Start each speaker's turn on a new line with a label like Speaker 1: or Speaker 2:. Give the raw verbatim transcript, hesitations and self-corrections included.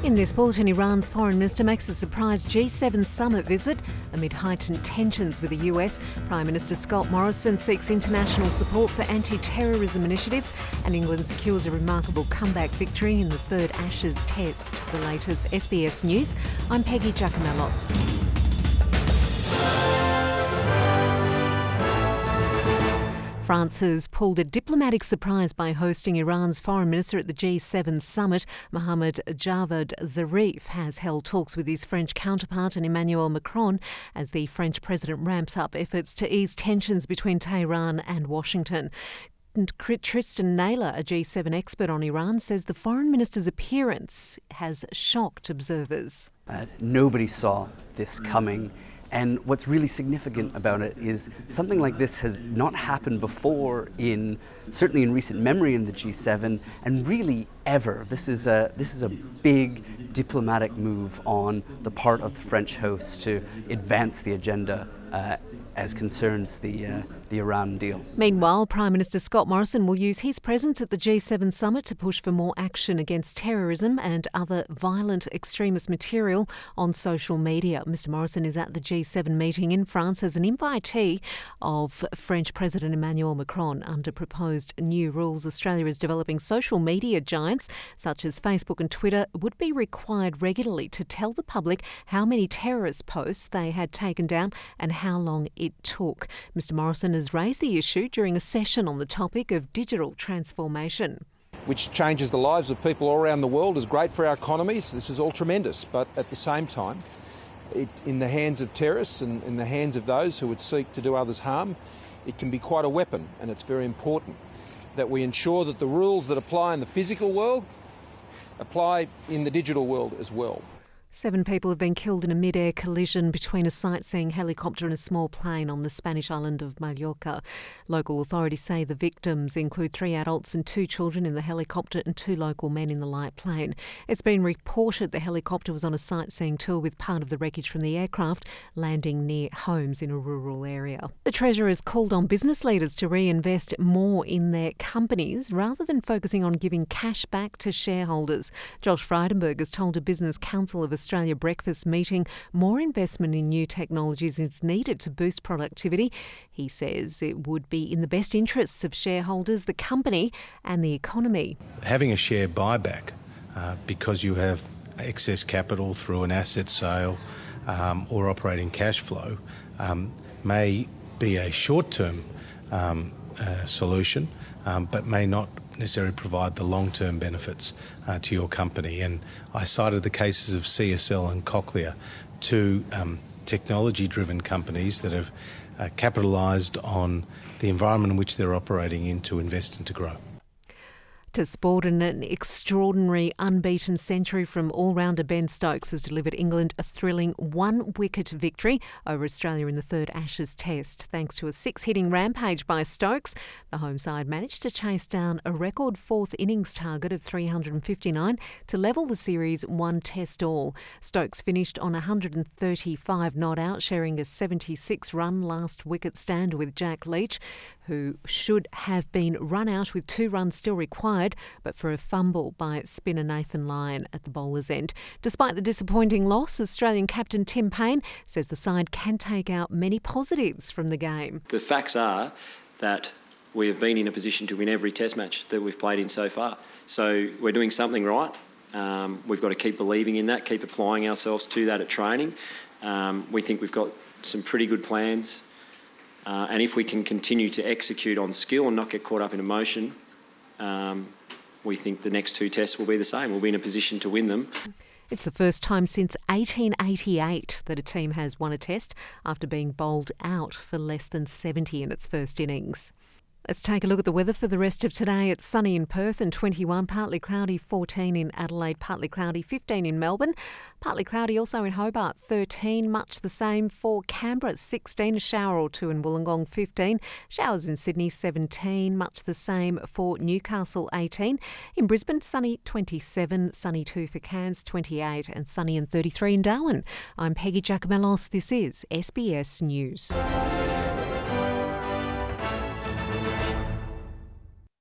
Speaker 1: In this bulletin, Iran's foreign minister makes a surprise G seven summit visit amid heightened tensions with the U S. Prime Minister Scott Morrison seeks international support for anti-terrorism initiatives, and England secures a remarkable comeback victory in the third Ashes Test. The latest S B S News. I'm Peggy Giacomellos. France has pulled a diplomatic surprise by hosting Iran's foreign minister at the G seven summit. Mohammad Javad Zarif has held talks with his French counterpart and Emmanuel Macron as the French president ramps up efforts to ease tensions between Tehran and Washington. Tristan Naylor, a G seven expert on Iran, says the foreign minister's appearance has shocked observers.
Speaker 2: Uh, nobody saw this coming. And what's really significant about it is something like this has not happened before in, certainly in recent memory in the G seven, and really ever. This is a, this is a big diplomatic move on the part of the French hosts to advance the agenda uh, as concerns the uh, the Iran deal.
Speaker 1: Meanwhile, Prime Minister Scott Morrison will use his presence at the G seven summit to push for more action against terrorism and other violent extremist material on social media. Mister Morrison is at the G seven meeting in France as an invitee of French President Emmanuel Macron. Under proposed new rules, Australia is developing social media giants such as Facebook and Twitter would be required regularly to tell the public how many terrorist posts they had taken down and how long it took. Mister Morrison has raised the issue during a session on the topic of digital transformation.
Speaker 3: Which changes the lives of people all around the world, is great for our economies. This is all tremendous, but at the same time, it, in the hands of terrorists and in the hands of those who would seek to do others harm, it can be quite a weapon, and it's very important that we ensure that the rules that apply in the physical world apply in the digital world as well.
Speaker 1: Seven people have been killed in a mid-air collision between a sightseeing helicopter and a small plane on the Spanish island of Mallorca. Local authorities say the victims include three adults and two children in the helicopter and two local men in the light plane. It's been reported the helicopter was on a sightseeing tour with part of the wreckage from the aircraft landing near homes in a rural area. The Treasurer has called on business leaders to reinvest more in their companies rather than focusing on giving cash back to shareholders. Josh Frydenberg has told a Business Council of Australia breakfast meeting more investment in new technologies is needed to boost productivity. He says it would be in the best interests of shareholders, the company and the economy.
Speaker 4: Having a share buyback uh, because you have excess capital through an asset sale um, or operating cash flow um, may be a short-term um, uh, solution, um, but may not necessarily provide the long-term benefits uh, to your company. And I cited the cases of C S L and Cochlear, two um, technology-driven companies that have uh, capitalised on the environment in which they're operating in to invest and to grow.
Speaker 1: To sport, and an extraordinary unbeaten century from all-rounder Ben Stokes has delivered England a thrilling one-wicket victory over Australia in the third Ashes Test. Thanks to a six-hitting rampage by Stokes, the home side managed to chase down a record fourth innings target of three hundred fifty-nine to level the series one test all. Stokes finished on one hundred thirty-five not out, sharing a seventy-six run last wicket stand with Jack Leach, who should have been run out with two runs still required, but for a fumble by spinner Nathan Lyon at the bowler's end. Despite the disappointing loss, Australian captain Tim Paine says the side can take out many positives from the game.
Speaker 5: The facts are that we have been in a position to win every test match that we've played in so far. So we're doing something right. Um, we've got to keep believing in that, keep applying ourselves to that at training. Um, we think we've got some pretty good plans. Uh, and if we can continue to execute on skill and not get caught up in emotion, um, we think the next two tests will be the same. We'll be in a position to win them.
Speaker 1: It's the first time since eighteen eighty-eight that a team has won a test after being bowled out for less than seventy in its first innings. Let's take a look at the weather for the rest of today. It's sunny in Perth and twenty-one, partly cloudy, fourteen in Adelaide, partly cloudy, fifteen in Melbourne, partly cloudy also in Hobart, thirteen, much the same for Canberra, sixteen, a shower or two in Wollongong, fifteen, showers in Sydney, seventeen, much the same for Newcastle, eighteen, in Brisbane, sunny, twenty-seven, sunny too for Cairns, twenty-eight, and sunny and thirty-three in Darwin. I'm Peggy Giacomellos. This is S B S News.